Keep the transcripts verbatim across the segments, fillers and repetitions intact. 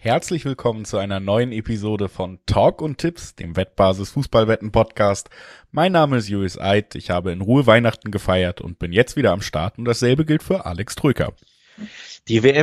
herzlich willkommen zu einer neuen Episode von Talk und Tipps, dem Wettbasis Fußballwetten Podcast. Mein Name ist Julius Eid, ich habe in Ruhe Weihnachten gefeiert und bin jetzt wieder am Start und dasselbe gilt für Alex Trücker. Die W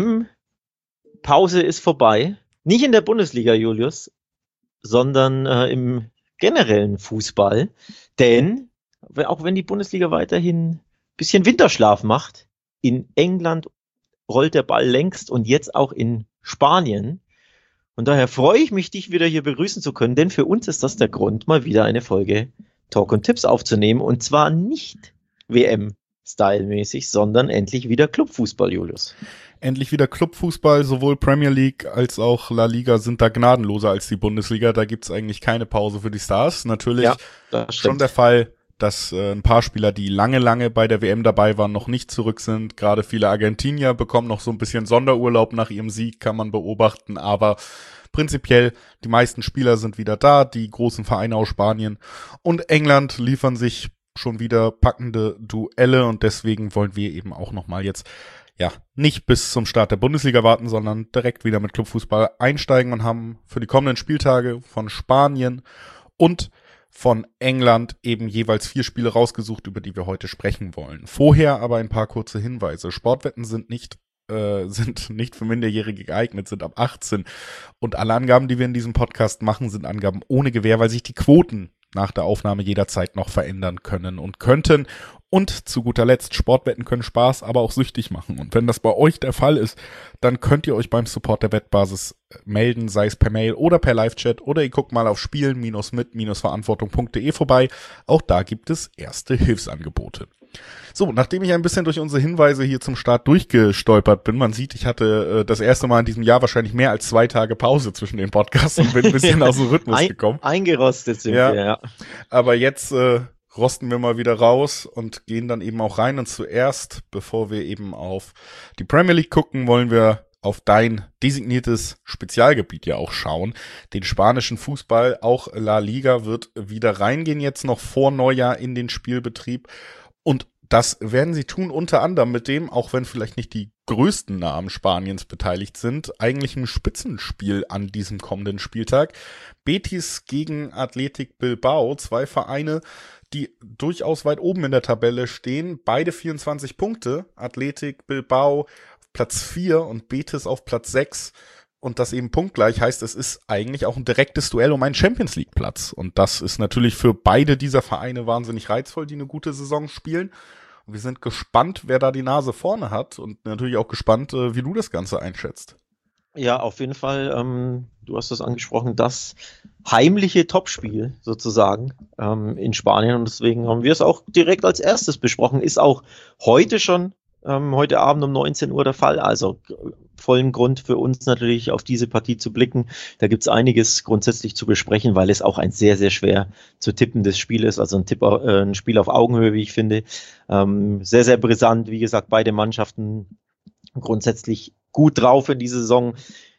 M-Pause ist vorbei, nicht in der Bundesliga, Julius, sondern äh, im generellen Fußball, denn auch wenn die Bundesliga weiterhin ein bisschen Winterschlaf macht, in England rollt der Ball längst und jetzt auch in Spanien. Und daher freue ich mich, dich wieder hier begrüßen zu können, denn für uns ist das der Grund, mal wieder eine Folge Talk und Tipps aufzunehmen. Und zwar nicht W M-Style-mäßig, sondern endlich wieder Clubfußball, Julius. Endlich wieder Clubfußball, sowohl Premier League als auch La Liga sind da gnadenloser als die Bundesliga. Da gibt's eigentlich keine Pause für die Stars. Natürlich ja, schon der Fall, dass äh, ein paar Spieler, die lange, lange bei der W M dabei waren, noch nicht zurück sind. Gerade viele Argentinier bekommen noch so ein bisschen Sonderurlaub nach ihrem Sieg, kann man beobachten. Aber prinzipiell, die meisten Spieler sind wieder da, die großen Vereine aus Spanien. Und England liefern sich schon wieder packende Duelle. Und deswegen wollen wir eben auch nochmal jetzt ja nicht bis zum Start der Bundesliga warten, sondern direkt wieder mit Clubfußball einsteigen und haben für die kommenden Spieltage von Spanien und von England eben jeweils vier Spiele rausgesucht, über die wir heute sprechen wollen. Vorher aber ein paar kurze Hinweise. Sportwetten sind nicht äh, sind nicht für Minderjährige geeignet, sind ab achtzehn. Und alle Angaben, die wir in diesem Podcast machen, sind Angaben ohne Gewähr, weil sich die Quoten nach der Aufnahme jederzeit noch verändern können und könnten. Und zu guter Letzt, Sportwetten können Spaß, aber auch süchtig machen. Und wenn das bei euch der Fall ist, dann könnt ihr euch beim Support der Wettbasis melden, sei es per Mail oder per Live-Chat, oder ihr guckt mal auf spielen mit verantwortung punkt de vorbei. Auch da gibt es erste Hilfsangebote. So, nachdem ich ein bisschen durch unsere Hinweise hier zum Start durchgestolpert bin, man sieht, ich hatte äh, das erste Mal in diesem Jahr wahrscheinlich mehr als zwei Tage Pause zwischen den Podcasts und bin ein bisschen aus dem Rhythmus ein, gekommen. Eingerostet sind ja. wir, ja. Aber jetzt äh, rosten wir mal wieder raus und gehen dann eben auch rein. Und zuerst, bevor wir eben auf die Premier League gucken, wollen wir auf dein designiertes Spezialgebiet ja auch schauen. Den spanischen Fußball, auch La Liga, wird wieder reingehen jetzt noch vor Neujahr in den Spielbetrieb. Und das werden sie tun, unter anderem mit dem, auch wenn vielleicht nicht die größten Namen Spaniens beteiligt sind, eigentlich ein Spitzenspiel an diesem kommenden Spieltag. Betis gegen Athletic Bilbao, zwei Vereine, die durchaus weit oben in der Tabelle stehen. Beide vierundzwanzig Punkte, Athletic Bilbao auf Platz vier und Betis auf Platz sechs. Und das eben punktgleich heißt, es ist eigentlich auch ein direktes Duell um einen Champions-League-Platz. Und das ist natürlich für beide dieser Vereine wahnsinnig reizvoll, die eine gute Saison spielen. Und wir sind gespannt, wer da die Nase vorne hat. Und natürlich auch gespannt, wie du das Ganze einschätzt. Ja, auf jeden Fall. Ähm, du hast das angesprochen, das heimliche Topspiel sozusagen ähm, in Spanien. Und deswegen haben wir es auch direkt als erstes besprochen. Ist auch heute schon, ähm, heute Abend um neunzehn Uhr der Fall. Also vollen Grund für uns natürlich auf diese Partie zu blicken. Da gibt es einiges grundsätzlich zu besprechen, weil es auch ein sehr, sehr schwer zu tippendes Spiel ist. Also ein, Tipp, äh, ein Spiel auf Augenhöhe, wie ich finde. Ähm, sehr, sehr brisant. Wie gesagt, beide Mannschaften grundsätzlich gut drauf in dieser Saison.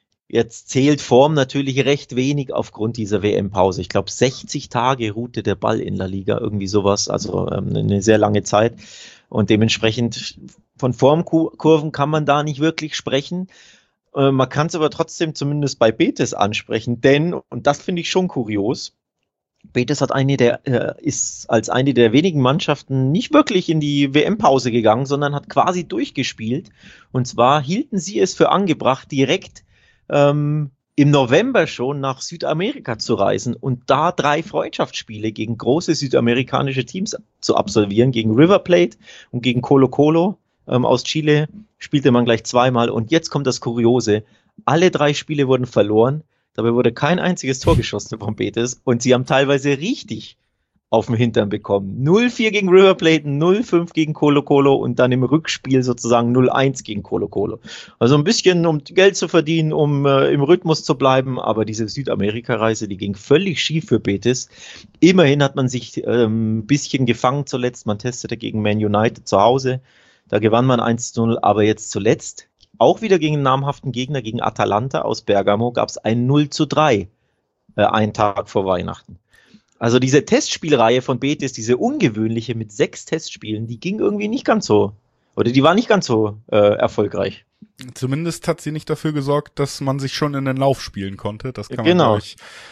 Jetzt zählt Form natürlich recht wenig aufgrund dieser W M-Pause. Ich glaube, sechzig Tage ruhte der Ball in La Liga, irgendwie sowas. Also ähm, eine sehr lange Zeit. Und dementsprechend von Formkurven kann man da nicht wirklich sprechen. Äh, man kann es aber trotzdem zumindest bei Betis ansprechen, denn, und das finde ich schon kurios, Betis hat eine der, äh, ist als eine der wenigen Mannschaften nicht wirklich in die W M-Pause gegangen, sondern hat quasi durchgespielt. Und zwar hielten sie es für angebracht, direkt ähm, im November schon nach Südamerika zu reisen und da drei Freundschaftsspiele gegen große südamerikanische Teams zu absolvieren. Gegen River Plate und gegen Colo Colo ähm, aus Chile spielte man gleich zweimal. Und jetzt kommt das Kuriose. Alle drei Spiele wurden verloren. Dabei wurde kein einziges Tor geschossen von Betis und sie haben teilweise richtig auf den Hintern bekommen. null vier gegen River Plate, null fünf gegen Colo Colo und dann im Rückspiel sozusagen null eins gegen Colo Colo. Also ein bisschen, um Geld zu verdienen, um äh, im Rhythmus zu bleiben, aber diese Südamerika-Reise, die ging völlig schief für Betis. Immerhin hat man sich ähm, ein bisschen gefangen zuletzt. Man testete gegen Man United zu Hause. Da gewann man eins zu null, aber jetzt zuletzt auch wieder gegen einen namhaften Gegner, gegen Atalanta aus Bergamo, gab es ein null zu drei, äh, einen Tag vor Weihnachten. Also diese Testspielreihe von Betis, diese ungewöhnliche mit sechs Testspielen, die ging irgendwie nicht ganz so, oder die war nicht ganz so äh, erfolgreich. Zumindest hat sie nicht dafür gesorgt, dass man sich schon in den Lauf spielen konnte. Das kann genau. man, glaube ich,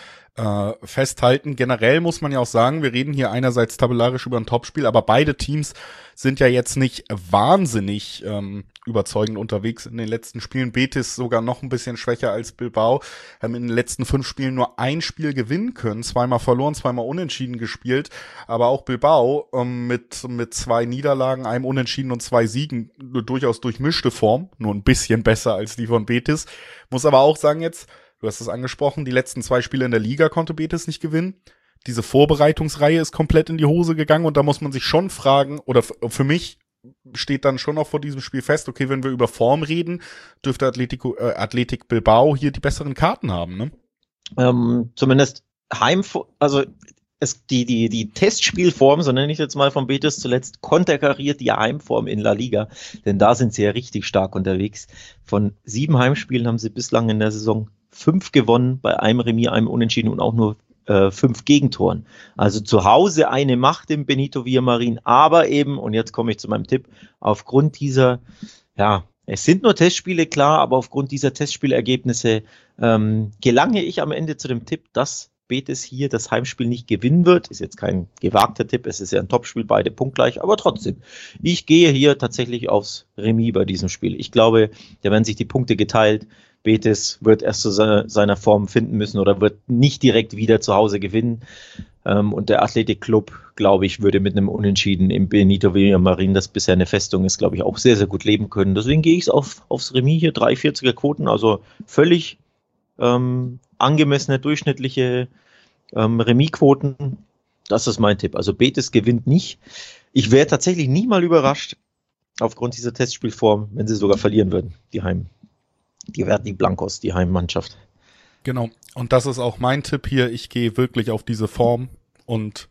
äh, festhalten. Generell muss man ja auch sagen, wir reden hier einerseits tabellarisch über ein Topspiel, aber beide Teams sind ja jetzt nicht wahnsinnig ähm, überzeugend unterwegs in den letzten Spielen. Betis sogar noch ein bisschen schwächer als Bilbao, haben in den letzten fünf Spielen nur ein Spiel gewinnen können, zweimal verloren, zweimal unentschieden gespielt, aber auch Bilbao ähm, mit mit zwei Niederlagen, einem Unentschieden und zwei Siegen, durchaus durchmischte Form, nur ein bisschen besser als die von Betis. Muss aber auch sagen jetzt, du hast es angesprochen, die letzten zwei Spiele in der Liga konnte Betis nicht gewinnen. Diese Vorbereitungsreihe ist komplett in die Hose gegangen und da muss man sich schon fragen, oder f- für mich steht dann schon noch vor diesem Spiel fest, okay, wenn wir über Form reden, dürfte Atletico, äh, Athletic Bilbao hier die besseren Karten haben, ne? Ähm, zumindest Heim, also es, die, die, die Testspielform, so nenne ich jetzt mal von Betis zuletzt, konterkariert die Heimform in La Liga, denn da sind sie ja richtig stark unterwegs. Von sieben Heimspielen haben sie bislang in der Saison fünf gewonnen, bei einem Remis, einem Unentschieden und auch nur äh, fünf Gegentoren. Also zu Hause eine Macht im Benito Villamarín, aber eben, und jetzt komme ich zu meinem Tipp, aufgrund dieser, ja, es sind nur Testspiele, klar, aber aufgrund dieser Testspielergebnisse ähm, gelange ich am Ende zu dem Tipp, dass Betis hier das Heimspiel nicht gewinnen wird. Ist jetzt kein gewagter Tipp, es ist ja ein Topspiel, beide punktgleich, aber trotzdem. Ich gehe hier tatsächlich aufs Remis bei diesem Spiel. Ich glaube, da werden sich die Punkte geteilt. Betis wird erst zu seiner, seiner Form finden müssen oder wird nicht direkt wieder zu Hause gewinnen. Ähm, und der Athletic Club, glaube ich, würde mit einem Unentschieden im Benito Villamarín, das bisher eine Festung ist, glaube ich, auch sehr, sehr gut leben können. Deswegen gehe ich auf, aufs Remis hier, drei vierziger Quoten, also völlig ähm, angemessene, durchschnittliche ähm, Remis-Quoten. Das ist mein Tipp. Also Betis gewinnt nicht. Ich wäre tatsächlich nicht mal überrascht, aufgrund dieser Testspielform, wenn sie sogar verlieren würden, die Heim. Die werden die Blancos, die Heimmannschaft. Genau. Und das ist auch mein Tipp hier. Ich gehe wirklich auf diese Form und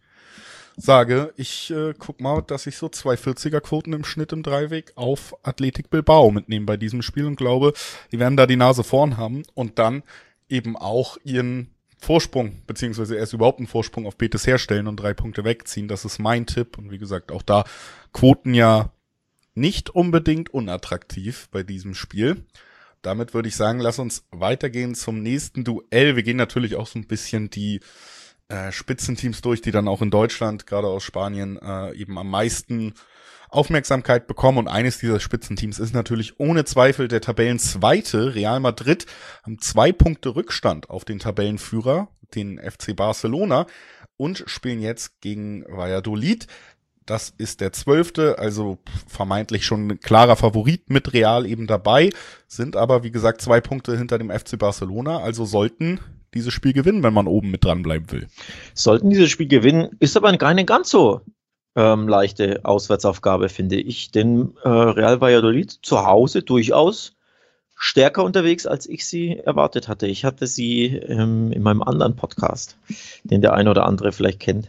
sage, ich äh, guck mal, dass ich so zwei vierziger Quoten im Schnitt im Dreiweg auf Athletic Bilbao mitnehme bei diesem Spiel und glaube, die werden da die Nase vorn haben und dann eben auch ihren Vorsprung, beziehungsweise erst überhaupt einen Vorsprung auf Betis herstellen und drei Punkte wegziehen. Das ist mein Tipp. Und wie gesagt, auch da Quoten ja nicht unbedingt unattraktiv bei diesem Spiel. Damit würde ich sagen, lass uns weitergehen zum nächsten Duell. Wir gehen natürlich auch so ein bisschen die äh, Spitzenteams durch, die dann auch in Deutschland, gerade aus Spanien, äh, eben am meisten Aufmerksamkeit bekommen. Und eines dieser Spitzenteams ist natürlich ohne Zweifel der Tabellenzweite Real Madrid, haben zwei Punkte Rückstand auf den Tabellenführer, den F C Barcelona, und spielen jetzt gegen Valladolid. Das ist der zwölfte, also vermeintlich schon ein klarer Favorit mit Real eben dabei, sind aber, wie gesagt, zwei Punkte hinter dem F C Barcelona, also sollten dieses Spiel gewinnen, wenn man oben mit dranbleiben will. Sollten dieses Spiel gewinnen, ist aber keine ganz so ähm, leichte Auswärtsaufgabe, finde ich, denn äh, Real Valladolid zu Hause durchaus stärker unterwegs, als ich sie erwartet hatte. Ich hatte sie ähm, in meinem anderen Podcast, den der eine oder andere vielleicht kennt,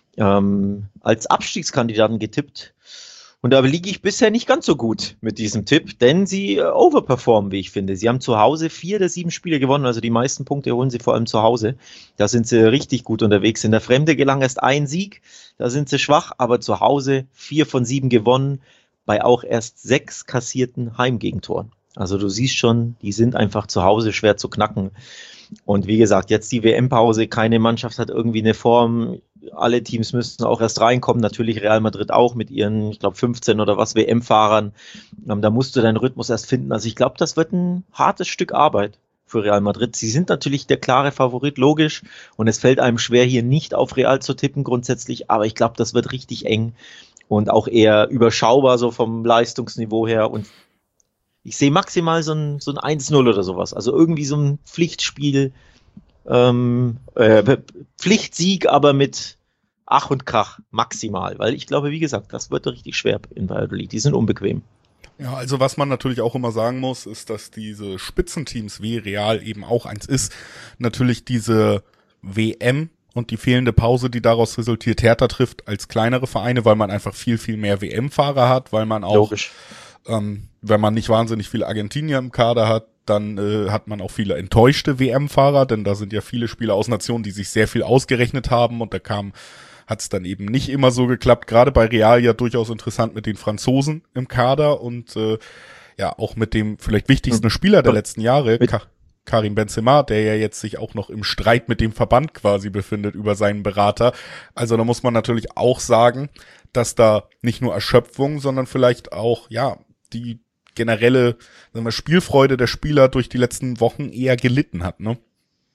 Ähm, als Abstiegskandidaten getippt. Und da liege ich bisher nicht ganz so gut mit diesem Tipp, denn sie äh, overperformen, wie ich finde. Sie haben zu Hause vier der sieben Spiele gewonnen, also die meisten Punkte holen sie vor allem zu Hause. Da sind sie richtig gut unterwegs. In der Fremde gelang erst ein Sieg, da sind sie schwach, aber zu Hause vier von sieben gewonnen, bei auch erst sechs kassierten Heimgegentoren. Also du siehst schon, die sind einfach zu Hause schwer zu knacken. Und wie gesagt, jetzt die W M-Pause, keine Mannschaft hat irgendwie eine Form, alle Teams müssten auch erst reinkommen, natürlich Real Madrid auch mit ihren, ich glaube, fünfzehn oder was W M-Fahrern, ähm, da musst du deinen Rhythmus erst finden, also ich glaube, das wird ein hartes Stück Arbeit für Real Madrid. Sie sind natürlich der klare Favorit, logisch, und es fällt einem schwer, hier nicht auf Real zu tippen grundsätzlich, aber ich glaube, das wird richtig eng und auch eher überschaubar so vom Leistungsniveau her, und ich sehe maximal so ein, so ein eins null oder sowas. Also irgendwie so ein Pflichtspiel, ähm, äh, Pflichtsieg, aber mit Ach und Krach maximal. Weil ich glaube, wie gesagt, das wird richtig schwer in Valladolid. Die sind unbequem. Ja, also was man natürlich auch immer sagen muss, ist, dass diese Spitzenteams wie Real eben auch eins ist, natürlich diese W M und die fehlende Pause, die daraus resultiert, härter trifft als kleinere Vereine, weil man einfach viel, viel mehr W M-Fahrer hat, weil man auch Logisch. Ähm, wenn man nicht wahnsinnig viele Argentinier im Kader hat, dann äh, hat man auch viele enttäuschte W M-Fahrer, denn da sind ja viele Spieler aus Nationen, die sich sehr viel ausgerechnet haben, und da kam, hat es dann eben nicht immer so geklappt. Gerade bei Real ja durchaus interessant mit den Franzosen im Kader, und äh, ja auch mit dem vielleicht wichtigsten Spieler der letzten Jahre, Ka- Karim Benzema, der ja jetzt sich auch noch im Streit mit dem Verband quasi befindet über seinen Berater. Also da muss man natürlich auch sagen, dass da nicht nur Erschöpfung, sondern vielleicht auch, ja, die generelle, sagen wir, Spielfreude der Spieler durch die letzten Wochen eher gelitten hat, ne?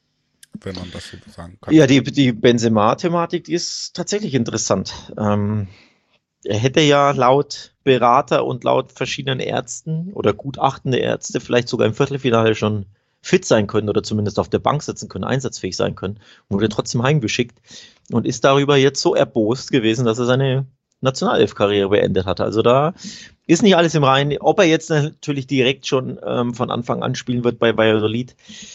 Wenn man das so sagen kann. Ja, die, die Benzema-Thematik, die ist tatsächlich interessant. Ähm, er hätte ja laut Berater und laut verschiedenen Ärzten oder gutachtende Ärzte vielleicht sogar im Viertelfinale schon fit sein können oder zumindest auf der Bank sitzen können, einsatzfähig sein können, wurde trotzdem heimgeschickt und ist darüber jetzt so erbost gewesen, dass er seine Nationalelf-Karriere beendet hat. Also da ist nicht alles im Reinen. Ob er jetzt natürlich direkt schon ähm, von Anfang an spielen wird bei Valladolid,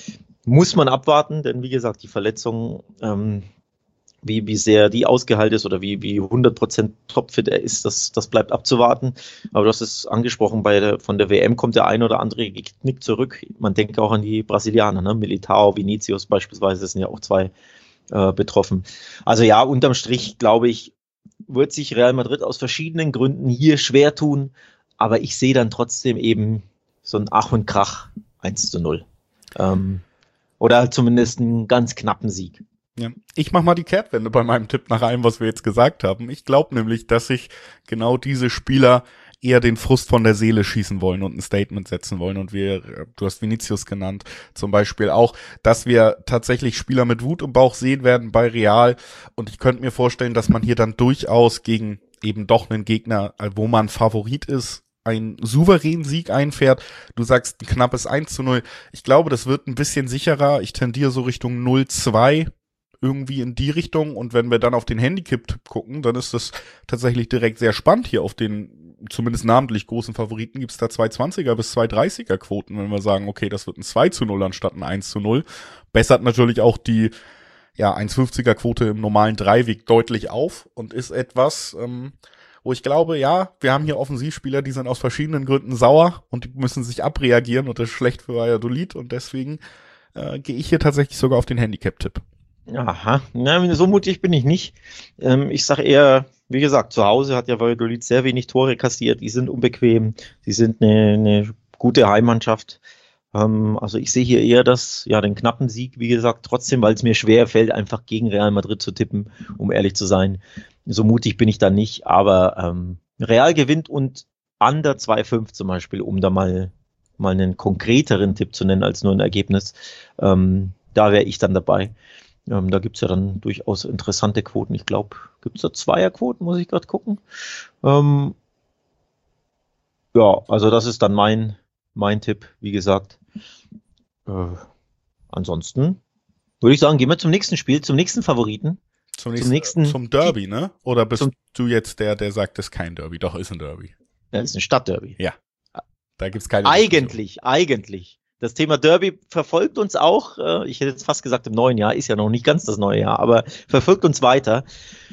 muss man abwarten, denn wie gesagt, die Verletzung, ähm, wie, wie sehr die ausgeheilt ist oder wie, wie hundert Prozent topfit er ist, das, das bleibt abzuwarten. Aber du hast es angesprochen, bei der, von der W M kommt der ein oder andere geknickt zurück. Man denkt auch an die Brasilianer, ne? Militao, Vinicius beispielsweise, sind ja auch zwei äh, betroffen. Also ja, unterm Strich, glaube ich, wird sich Real Madrid aus verschiedenen Gründen hier schwer tun, aber ich sehe dann trotzdem eben so ein Ach und Krach eins zu null. Ähm, oder zumindest einen ganz knappen Sieg. Ja. Ich mach mal die Kehrtwende bei meinem Tipp nach allem, was wir jetzt gesagt haben. Ich glaube nämlich, dass sich genau diese Spieler eher den Frust von der Seele schießen wollen und ein Statement setzen wollen. Und wir, du hast Vinicius genannt, zum Beispiel auch, dass wir tatsächlich Spieler mit Wut im Bauch sehen werden bei Real. Und ich könnte mir vorstellen, dass man hier dann durchaus gegen eben doch einen Gegner, wo man Favorit ist, einen souveränen Sieg einfährt. Du sagst ein knappes eins zu null. Ich glaube, das wird ein bisschen sicherer. Ich tendiere so Richtung null zwei, irgendwie in die Richtung. Und wenn wir dann auf den Handicap-Tipp gucken, dann ist das tatsächlich direkt sehr spannend. Hier auf den zumindest namentlich großen Favoriten gibt es da zwei zwanziger bis zwei dreißiger Quoten, wenn wir sagen, okay, das wird ein zwei zu null anstatt ein eins zu null. Bessert natürlich auch die ja eins fünfziger Quote im normalen Dreiweg deutlich auf und ist etwas, ähm, wo ich glaube, ja, wir haben hier Offensivspieler, die sind aus verschiedenen Gründen sauer und die müssen sich abreagieren und das ist schlecht für Valladolid und deswegen äh, gehe ich hier tatsächlich sogar auf den Handicap-Tipp. Aha, na, so mutig bin ich nicht. Ähm, ich sage eher, wie gesagt, zu Hause hat ja Valladolid sehr wenig Tore kassiert, die sind unbequem, die sind eine, eine gute Heimmannschaft. Ähm, also ich sehe hier eher das, ja, den knappen Sieg, wie gesagt, trotzdem, weil es mir schwer fällt, einfach gegen Real Madrid zu tippen, um ehrlich zu sein. So mutig bin ich da nicht, aber ähm, Real gewinnt und under zwei Komma fünf zum Beispiel, um da mal, mal einen konkreteren Tipp zu nennen als nur ein Ergebnis. Ähm, da wäre ich dann dabei. Ähm, da gibt es ja dann durchaus interessante Quoten. Ich glaube, gibt es da Zweierquoten, muss ich gerade gucken. Ähm, ja, also das ist dann mein, mein Tipp, wie gesagt. Äh, ansonsten würde ich sagen, gehen wir zum nächsten Spiel, zum nächsten Favoriten. Zum nächsten, zum nächsten, zum Derby, ne? Oder bist zum, du jetzt der, der sagt, es ist kein Derby? Doch, ist ein Derby. Ja, ist ein Stadtderby. Ja. Da gibt's keine Eigentlich, Diskussion. eigentlich. Das Thema Derby verfolgt uns auch, äh, ich hätte jetzt fast gesagt im neuen Jahr, ist ja noch nicht ganz das neue Jahr, aber verfolgt uns weiter.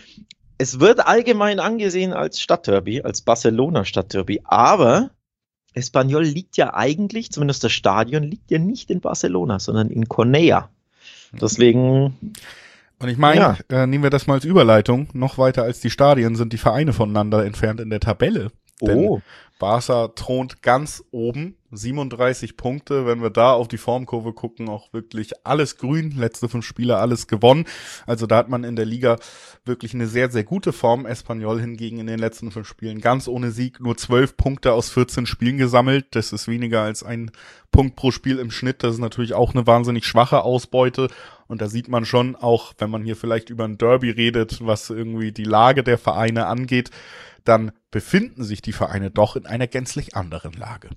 Es wird allgemein angesehen als Stadtderby, als Barcelona-Stadtderby, aber Espanyol liegt ja eigentlich, zumindest das Stadion, liegt ja nicht in Barcelona, sondern in Cornellà. Deswegen... Und ich meine, ja. äh, nehmen wir das mal als Überleitung, noch weiter als die Stadien sind die Vereine voneinander entfernt in der Tabelle. Denn Oh. Barca thront ganz oben, siebenunddreißig Punkte, wenn wir da auf die Formkurve gucken, auch wirklich alles grün, letzte fünf Spiele alles gewonnen. Also da hat man in der Liga wirklich eine sehr, sehr gute Form. Espanyol hingegen in den letzten fünf Spielen ganz ohne Sieg, nur zwölf Punkte aus vierzehn Spielen gesammelt. Das ist weniger als ein Punkt pro Spiel im Schnitt. Das ist natürlich auch eine wahnsinnig schwache Ausbeute. Und da sieht man schon, auch wenn man hier vielleicht über ein Derby redet, was irgendwie die Lage der Vereine angeht, dann befinden sich die Vereine doch in einer gänzlich anderen Lage.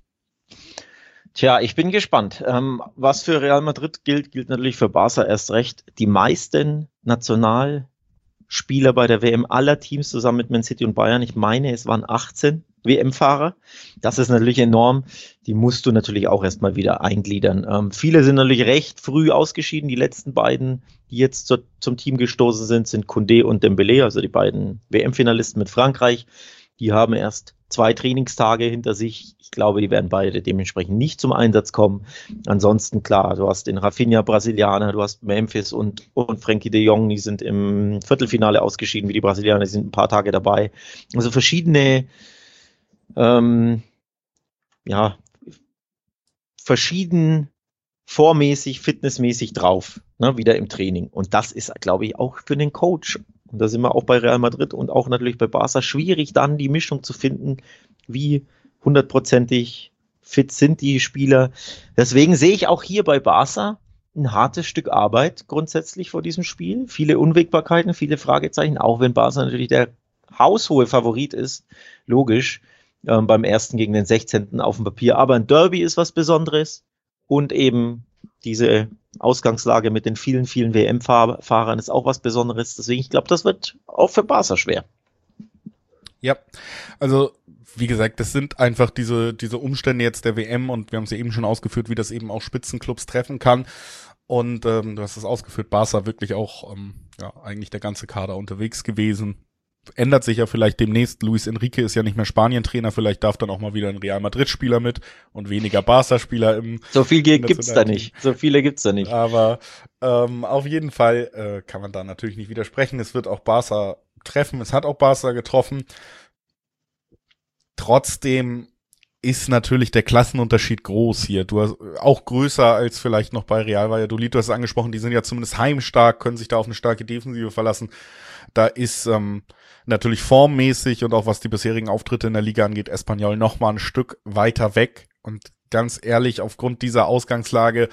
Tja, ich bin gespannt. Ähm, was für Real Madrid gilt, gilt natürlich für Barca erst recht. Die meisten Nationalspieler bei der W M aller Teams zusammen mit Man City und Bayern, ich meine, es waren achtzehn W M-Fahrer. Das ist natürlich enorm. Die musst du natürlich auch erstmal wieder eingliedern. Ähm, viele sind natürlich recht früh ausgeschieden. Die letzten beiden, die jetzt zu, zum Team gestoßen sind, sind Koundé und Dembélé, also die beiden W M-Finalisten mit Frankreich. Die haben erst zwei Trainingstage hinter sich. Ich glaube, die werden beide dementsprechend nicht zum Einsatz kommen. Ansonsten, klar, du hast den Rafinha Brasilianer, du hast Memphis und, und Frenkie de Jong, die sind im Viertelfinale ausgeschieden, wie die Brasilianer, die sind ein paar Tage dabei. Also verschiedene Ähm, ja, verschieden vormäßig, fitnessmäßig drauf, ne, wieder im Training. Und das ist, glaube ich, auch für den Coach, und da sind wir auch bei Real Madrid und auch natürlich bei Barca, schwierig dann die Mischung zu finden, wie hundertprozentig fit sind die Spieler. Deswegen sehe ich auch hier bei Barca ein hartes Stück Arbeit grundsätzlich vor diesem Spiel. Viele Unwägbarkeiten, viele Fragezeichen, auch wenn Barca natürlich der haushohe Favorit ist, logisch, ähm, beim ersten gegen den sechzehnten auf dem Papier. Aber ein Derby ist was Besonderes und eben diese Ausgangslage mit den vielen, vielen W M-Fahrern ist auch was Besonderes. Deswegen, ich glaube, das wird auch für Barca schwer. Ja, also wie gesagt, das sind einfach diese diese Umstände jetzt der W M und wir haben es ja eben schon ausgeführt, wie das eben auch Spitzenclubs treffen kann. Und ähm, du hast es ausgeführt, Barca wirklich auch ähm, ja eigentlich der ganze Kader unterwegs gewesen. Ändert sich ja vielleicht demnächst. Luis Enrique ist ja nicht mehr Spanientrainer, vielleicht darf dann auch mal wieder ein Real Madrid-Spieler mit und weniger Barca-Spieler im. So viel gibt's da nicht. So viele gibt's da nicht. Aber ähm, auf jeden Fall äh, kann man da natürlich nicht widersprechen. Es wird auch Barca treffen. Es hat auch Barca getroffen. Trotzdem ist natürlich der Klassenunterschied groß hier. Du hast auch größer als vielleicht noch bei Real Valladolid. Du hast es angesprochen, die sind ja zumindest heimstark, können sich da auf eine starke Defensive verlassen. Da ist ähm, natürlich formmäßig und auch was die bisherigen Auftritte in der Liga angeht, Espanyol noch mal ein Stück weiter weg. Und ganz ehrlich, aufgrund dieser Ausgangslage,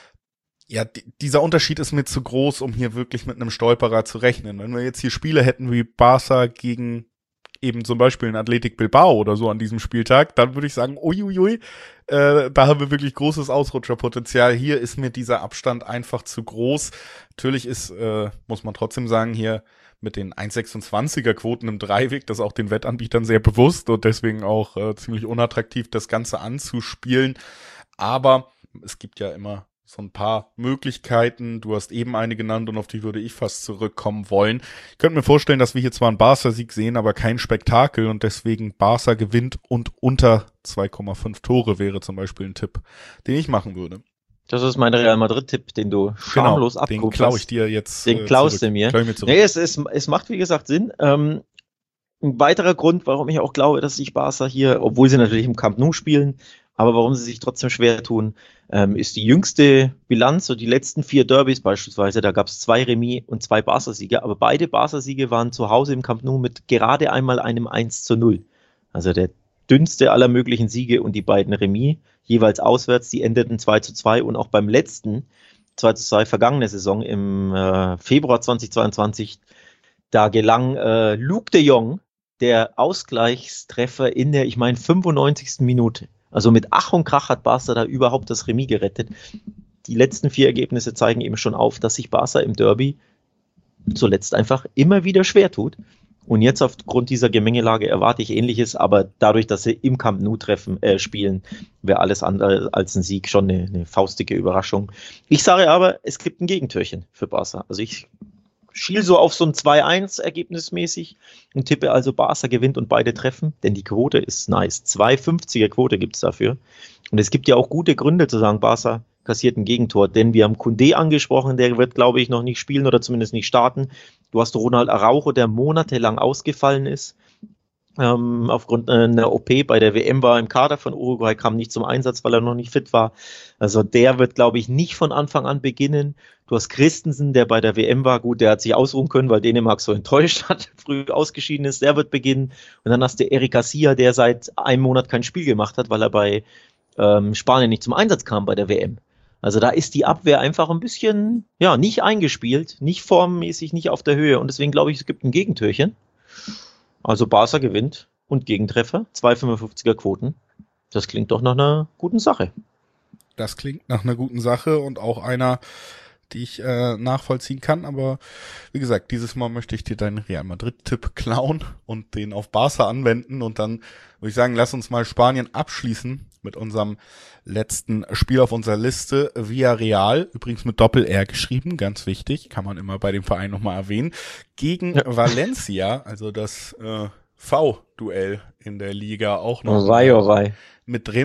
ja, d- dieser Unterschied ist mir zu groß, um hier wirklich mit einem Stolperer zu rechnen. Wenn wir jetzt hier Spiele hätten wie Barca gegen eben zum Beispiel in Athletic Bilbao oder so an diesem Spieltag, dann würde ich sagen, uiuiui, äh, da haben wir wirklich großes Ausrutscherpotenzial. Hier ist mir dieser Abstand einfach zu groß. Natürlich ist, äh, muss man trotzdem sagen, hier mit den eins Komma sechsundzwanziger Quoten im Dreiweg, das ist auch den Wettanbietern sehr bewusst und deswegen auch äh, ziemlich unattraktiv, das Ganze anzuspielen. Aber es gibt ja immer so ein paar Möglichkeiten. Du hast eben eine genannt und auf die würde ich fast zurückkommen wollen. Ich könnte mir vorstellen, dass wir hier zwar einen Barca-Sieg sehen, aber kein Spektakel und deswegen Barca gewinnt und unter zwei Komma fünf Tore wäre zum Beispiel ein Tipp, den ich machen würde. Das ist mein Real Madrid-Tipp, den du schamlos genau, abguckst. Den klaue ich dir jetzt Den klaust du mir. mir nee, es, es, es macht, wie gesagt, Sinn. Ähm, ein weiterer Grund, warum ich auch glaube, dass sich Barca hier, obwohl sie natürlich im Camp Nou spielen, aber warum sie sich trotzdem schwer tun, ähm, ist die jüngste Bilanz, so die letzten vier Derbys beispielsweise, da gab es zwei Remis und zwei Barca-Siege, aber beide Barca-Siege waren zu Hause im Camp Nou mit gerade einmal einem eins zu null. Also der dünnste aller möglichen Siege und die beiden Remis, jeweils auswärts, die endeten zwei zu zwei und auch beim letzten zwei zu zwei vergangene Saison im äh, Februar zweitausendzweiundzwanzig, da gelang äh, Luuk de Jong der Ausgleichstreffer in der, ich meine, fünfundneunzigsten Minute. Also mit Ach und Krach hat Barca da überhaupt das Remis gerettet. Die letzten vier Ergebnisse zeigen eben schon auf, dass sich Barca im Derby zuletzt einfach immer wieder schwer tut. Und jetzt aufgrund dieser Gemengelage erwarte ich Ähnliches, aber dadurch, dass sie im Camp Nou treffen, äh, spielen, wäre alles andere als ein Sieg schon eine, eine faustige Überraschung. Ich sage aber, es gibt ein Gegentürchen für Barca. Also ich schiel so auf so ein zwei eins ergebnismäßig und tippe also Barca gewinnt und beide treffen, denn die Quote ist nice. zwei Komma fünfziger Quote gibt's dafür. Und es gibt ja auch gute Gründe zu sagen, Barca kassiert ein Gegentor, denn wir haben Koundé angesprochen, der wird, glaube ich, noch nicht spielen oder zumindest nicht starten. Du hast Ronald Araujo, der monatelang ausgefallen ist, ähm, aufgrund einer O P bei der W M war im Kader von Uruguay, kam nicht zum Einsatz, weil er noch nicht fit war. Also der wird, glaube ich, nicht von Anfang an beginnen. Du hast Christensen, der bei der W M war, gut, der hat sich ausruhen können, weil Dänemark so enttäuscht hat, früh ausgeschieden ist, der wird beginnen. Und dann hast du Eric Garcia, der seit einem Monat kein Spiel gemacht hat, weil er bei ähm, Spanien nicht zum Einsatz kam bei der W M. Also da ist die Abwehr einfach ein bisschen, ja, nicht eingespielt, nicht formmäßig, nicht auf der Höhe. Und deswegen glaube ich, es gibt ein Gegentürchen. Also Barca gewinnt und Gegentreffer, zwei Komma fünfundfünfziger Quoten. Das klingt doch nach einer guten Sache. Das klingt nach einer guten Sache und auch einer, die ich äh, nachvollziehen kann. Aber wie gesagt, dieses Mal möchte ich dir deinen Real Madrid-Tipp klauen und den auf Barca anwenden. Und dann würde ich sagen, lass uns mal Spanien abschließen mit unserem letzten Spiel auf unserer Liste. Villarreal, übrigens mit Doppel-R geschrieben, ganz wichtig, kann man immer bei dem Verein nochmal erwähnen, gegen ja. Valencia, also das äh, V-Duell in der Liga auch noch oh, wei, oh, wei. mit drin.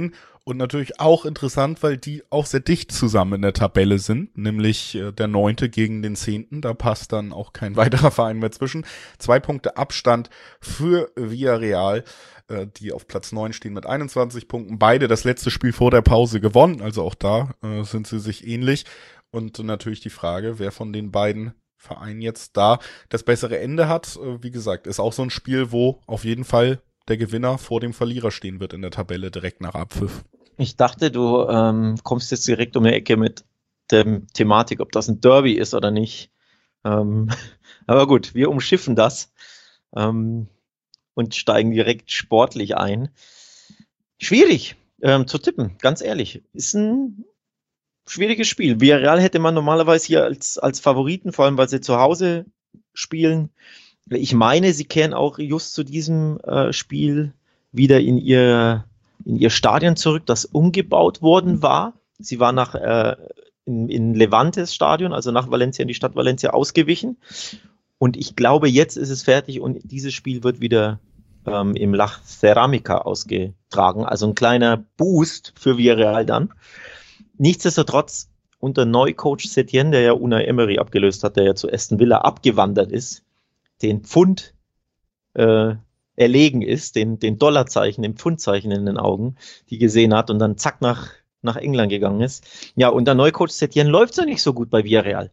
Und natürlich auch interessant, weil die auch sehr dicht zusammen in der Tabelle sind, nämlich äh, der Neunte gegen den Zehnten. Da passt dann auch kein weiterer Verein mehr zwischen. Zwei Punkte Abstand für Villarreal, äh, die auf Platz neun stehen mit einundzwanzig Punkten. Beide das letzte Spiel vor der Pause gewonnen, also auch da äh, sind sie sich ähnlich. Und natürlich die Frage, wer von den beiden Vereinen jetzt da das bessere Ende hat. Äh, wie gesagt, ist auch so ein Spiel, wo auf jeden Fall der Gewinner vor dem Verlierer stehen wird in der Tabelle direkt nach Abpfiff. Ich dachte, du ähm, kommst jetzt direkt um die Ecke mit der Thematik, ob das ein Derby ist oder nicht. Ähm, aber gut, wir umschiffen das ähm, und steigen direkt sportlich ein. Schwierig ähm, zu tippen, ganz ehrlich. Ist ein schwieriges Spiel. Villarreal hätte man normalerweise hier als, als Favoriten, vor allem weil sie zu Hause spielen. Ich meine, sie kehren auch just zu diesem äh, Spiel wieder in ihr, in ihr Stadion zurück, das umgebaut worden war. Sie war nach äh, in, in Levantes Stadion, also nach Valencia, in die Stadt Valencia ausgewichen. Und ich glaube, jetzt ist es fertig und dieses Spiel wird wieder ähm, im La Ceramica ausgetragen. Also ein kleiner Boost für Villarreal dann. Nichtsdestotrotz, unter Neucoach Setien, der ja Unai Emery abgelöst hat, der ja zu Aston Villa abgewandert ist, den Pfund äh, erlegen ist, den, den Dollarzeichen, den Pfundzeichen in den Augen, die gesehen hat und dann zack nach, nach England gegangen ist. Ja, unter Neucoach Setien läuft es ja nicht so gut bei Villarreal.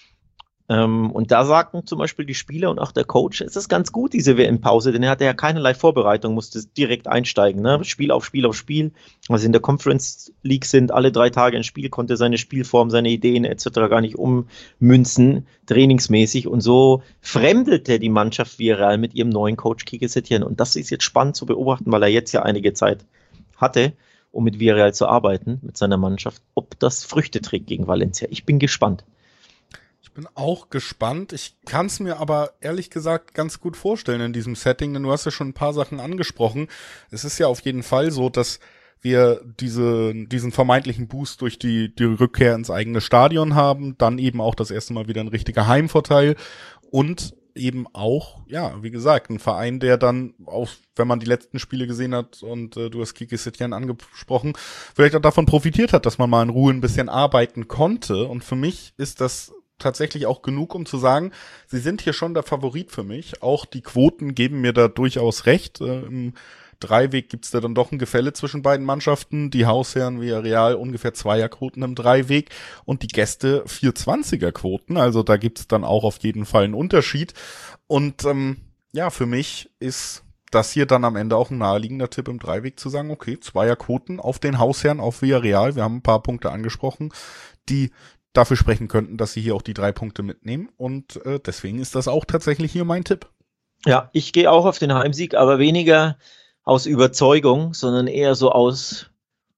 Ähm, und da sagten zum Beispiel die Spieler und auch der Coach, es ist ganz gut, diese W M-Pause, denn er hatte ja keinerlei Vorbereitung, musste direkt einsteigen, ne? Spiel auf Spiel auf Spiel. Also in der Conference League sind alle drei Tage ein Spiel, konnte seine Spielform, seine Ideen et cetera gar nicht ummünzen, trainingsmäßig. Und so fremdelte die Mannschaft Villarreal mit ihrem neuen Coach Quique Setien. Und das ist jetzt spannend zu beobachten, weil er jetzt ja einige Zeit hatte, um mit Villarreal zu arbeiten, mit seiner Mannschaft, ob das Früchte trägt gegen Valencia. Ich bin gespannt. Bin auch gespannt. Ich kann es mir aber ehrlich gesagt ganz gut vorstellen in diesem Setting, denn du hast ja schon ein paar Sachen angesprochen. Es ist ja auf jeden Fall so, dass wir diese, diesen vermeintlichen Boost durch die, die Rückkehr ins eigene Stadion haben, dann eben auch das erste Mal wieder ein richtiger Heimvorteil und eben auch, ja, wie gesagt, ein Verein, der dann auch, wenn man die letzten Spiele gesehen hat und äh, du hast Quique Setien angesprochen, vielleicht auch davon profitiert hat, dass man mal in Ruhe ein bisschen arbeiten konnte. Und für mich ist das tatsächlich auch genug, um zu sagen, sie sind hier schon der Favorit für mich. Auch die Quoten geben mir da durchaus recht. Äh, Im Dreiweg gibt's da dann doch ein Gefälle zwischen beiden Mannschaften. Die Hausherren Villarreal ungefähr Zweierquoten im Dreiweg und die Gäste vier Zwanziger-Quoten. Also da gibt's dann auch auf jeden Fall einen Unterschied. Und ähm, ja, für mich ist das hier dann am Ende auch ein naheliegender Tipp im Dreiweg zu sagen, okay, Zweierquoten auf den Hausherren, auf Villarreal. Wir haben ein paar Punkte angesprochen, die dafür sprechen könnten, dass sie hier auch die drei Punkte mitnehmen. Und äh, deswegen ist das auch tatsächlich hier mein Tipp. Ja, ich gehe auch auf den Heimsieg, aber weniger aus Überzeugung, sondern eher so aus,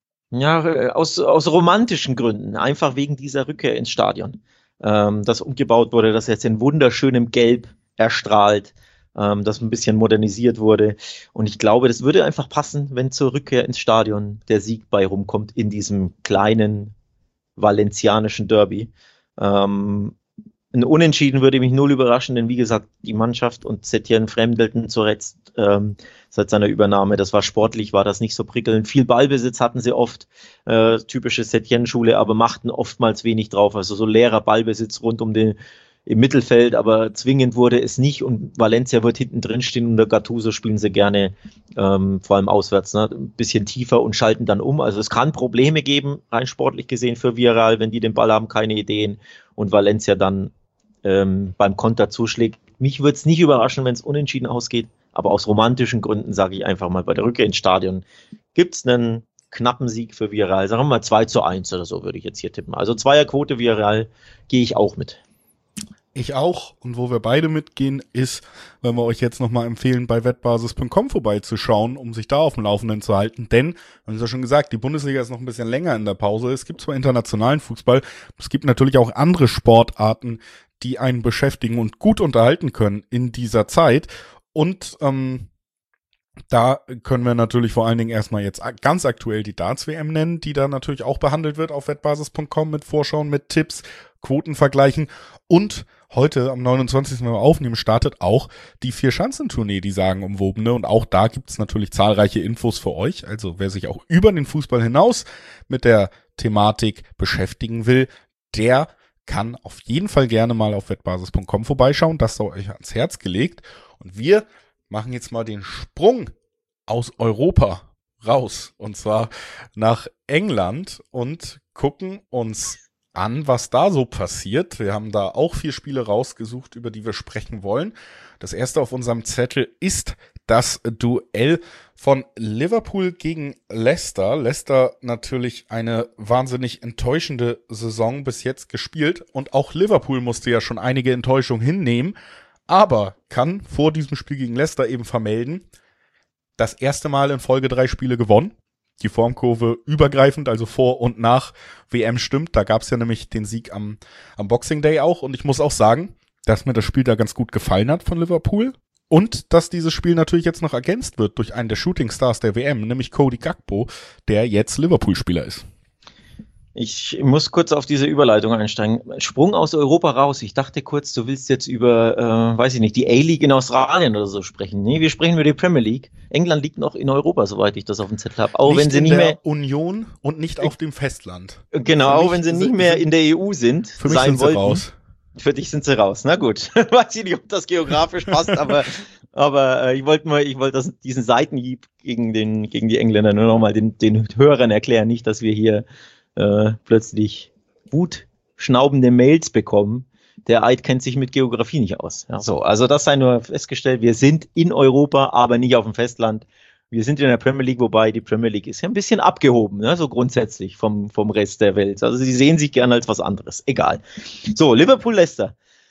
ja, aus, aus romantischen Gründen. Einfach wegen dieser Rückkehr ins Stadion, ähm, das umgebaut wurde, das jetzt in wunderschönem Gelb erstrahlt, ähm, das ein bisschen modernisiert wurde. Und ich glaube, das würde einfach passen, wenn zur Rückkehr ins Stadion der Sieg bei rumkommt in diesem kleinen valencianischen Derby. Ähm, ein Unentschieden würde mich null überraschen, denn wie gesagt, die Mannschaft und Setien fremdelten zuletzt ähm, seit seiner Übernahme. Das war sportlich, war das nicht so prickelnd. Viel Ballbesitz hatten sie oft, äh, typische Setien-Schule, aber machten oftmals wenig drauf. Also so leerer Ballbesitz rund um den im Mittelfeld, aber zwingend wurde es nicht und Valencia wird hinten drin stehen und der Gattuso spielen sie gerne, ähm, vor allem auswärts, ne, ein bisschen tiefer und schalten dann um. Also es kann Probleme geben, rein sportlich gesehen für Villarreal, wenn die den Ball haben, keine Ideen und Valencia dann ähm, beim Konter zuschlägt. Mich würde es nicht überraschen, wenn es unentschieden ausgeht, aber aus romantischen Gründen sage ich einfach mal, bei der Rückkehr ins Stadion gibt es einen knappen Sieg für Villarreal. Sagen wir mal zwei zu eins oder so würde ich jetzt hier tippen. Also Zweierquote Villarreal gehe ich auch mit. Ich auch. Und wo wir beide mitgehen, ist, wenn wir euch jetzt nochmal empfehlen, bei wettbasis punkt com vorbeizuschauen, um sich da auf dem Laufenden zu halten. Denn, wir haben es ja schon gesagt, die Bundesliga ist noch ein bisschen länger in der Pause. Es gibt zwar internationalen Fußball, es gibt natürlich auch andere Sportarten, die einen beschäftigen und gut unterhalten können in dieser Zeit. Und ähm, da können wir natürlich vor allen Dingen erstmal jetzt ganz aktuell die Darts-W M nennen, die da natürlich auch behandelt wird auf wettbasis punkt com mit Vorschauen, mit Tipps, Quotenvergleichen und heute am neunundzwanzigsten wenn wir aufnehmen, startet auch die Vier-Schanzentournee, die sagenumwobene. Und auch da gibt es natürlich zahlreiche Infos für euch. Also wer sich auch über den Fußball hinaus mit der Thematik beschäftigen will, der kann auf jeden Fall gerne mal auf wettbasis punkt com vorbeischauen. Das sei euch ans Herz gelegt. Und wir machen jetzt mal den Sprung aus Europa raus. Und zwar nach England und gucken uns an, was da so passiert. Wir haben da auch vier Spiele rausgesucht, über die wir sprechen wollen. Das erste auf unserem Zettel ist das Duell von Liverpool gegen Leicester. Leicester natürlich eine wahnsinnig enttäuschende Saison bis jetzt gespielt und auch Liverpool musste ja schon einige Enttäuschungen hinnehmen, aber kann vor diesem Spiel gegen Leicester eben vermelden, das erste Mal in Folge drei Spiele gewonnen. Die Formkurve übergreifend, also vor und nach W M stimmt. Da gab es ja nämlich den Sieg am, am Boxing Day auch. Und ich muss auch sagen, dass mir das Spiel da ganz gut gefallen hat von Liverpool. Und dass dieses Spiel natürlich jetzt noch ergänzt wird durch einen der Shooting Stars der W M, nämlich Cody Gakpo, der jetzt Liverpool-Spieler ist. Ich muss kurz auf diese Überleitung einsteigen. Sprung aus Europa raus. Ich dachte kurz, du willst jetzt über, äh, weiß ich nicht, die A-League in Australien oder so sprechen. Nee, wir sprechen über die Premier League. England liegt noch in Europa, soweit ich das auf dem Zettel habe. Auch nicht wenn sie in nicht der mehr Union und nicht auf dem Festland. Genau, auch wenn sie nicht mehr in der E U sind. Für mich sind sie raus. Für dich sind sie raus. Na gut. Weiß ich nicht, ob das geografisch passt, aber aber äh, ich wollte mal, ich wollte diesen Seitenhieb gegen den gegen die Engländer nur nochmal den den Hörern erklären, nicht, dass wir hier Äh, plötzlich wutschnaubende Mails bekommen. Der Eid kennt sich mit Geografie nicht aus. Ja, so, also das sei nur festgestellt, wir sind in Europa, aber nicht auf dem Festland. Wir sind in der Premier League, wobei die Premier League ist ja ein bisschen abgehoben, ne, so grundsätzlich vom, vom Rest der Welt. Also sie sehen sich gerne als was anderes. Egal. So, Liverpool-Leicester.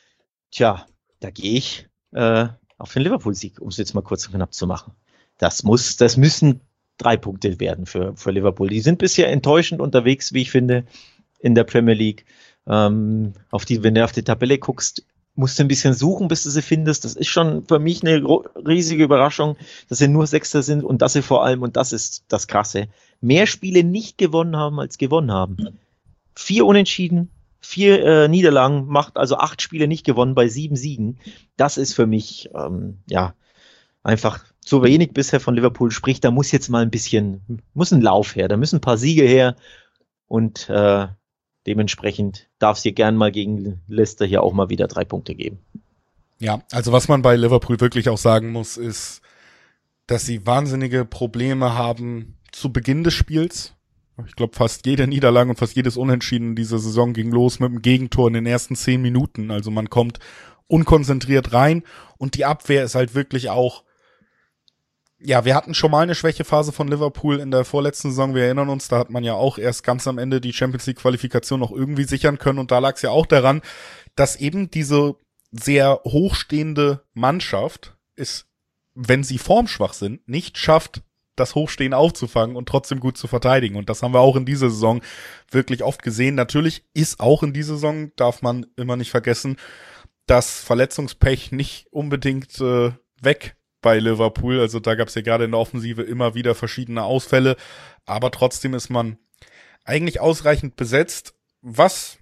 Tja, da gehe ich äh, auf den Liverpool-Sieg, um es jetzt mal kurz und knapp zu machen. Das muss, das müssen drei Punkte werden für, für Liverpool. Die sind bisher enttäuschend unterwegs, wie ich finde, in der Premier League. Ähm, auf die, wenn du auf die Tabelle guckst, musst du ein bisschen suchen, bis du sie findest. Das ist schon für mich eine riesige Überraschung, dass sie nur Sechster sind und dass sie vor allem, und das ist das Krasse, mehr Spiele nicht gewonnen haben, als gewonnen haben. Vier Unentschieden, vier äh, Niederlagen, macht also acht Spiele nicht gewonnen bei sieben Siegen. Das ist für mich, ähm, ja, einfach zu wenig bisher von Liverpool, sprich, da muss jetzt mal ein bisschen, muss ein Lauf her, da müssen ein paar Siege her und äh, dementsprechend darf es hier gern mal gegen Leicester hier auch mal wieder drei Punkte geben. Ja, also was man bei Liverpool wirklich auch sagen muss, ist, dass sie wahnsinnige Probleme haben zu Beginn des Spiels. Ich glaube, fast jede Niederlage und fast jedes Unentschieden in dieser Saison ging los mit einem Gegentor in den ersten zehn Minuten. Also man kommt unkonzentriert rein und die Abwehr ist halt wirklich auch. Ja, wir hatten schon mal eine Schwächephase von Liverpool in der vorletzten Saison. Wir erinnern uns, da hat man ja auch erst ganz am Ende die Champions League Qualifikation noch irgendwie sichern können. Und da lag es ja auch daran, dass eben diese sehr hochstehende Mannschaft es, wenn sie formschwach sind, nicht schafft, das Hochstehen aufzufangen und trotzdem gut zu verteidigen. Und das haben wir auch in dieser Saison wirklich oft gesehen. Natürlich ist auch in dieser Saison, darf man immer nicht vergessen, das Verletzungspech nicht unbedingt äh, weg bei Liverpool, also da gab es ja gerade in der Offensive immer wieder verschiedene Ausfälle, aber trotzdem ist man eigentlich ausreichend besetzt, was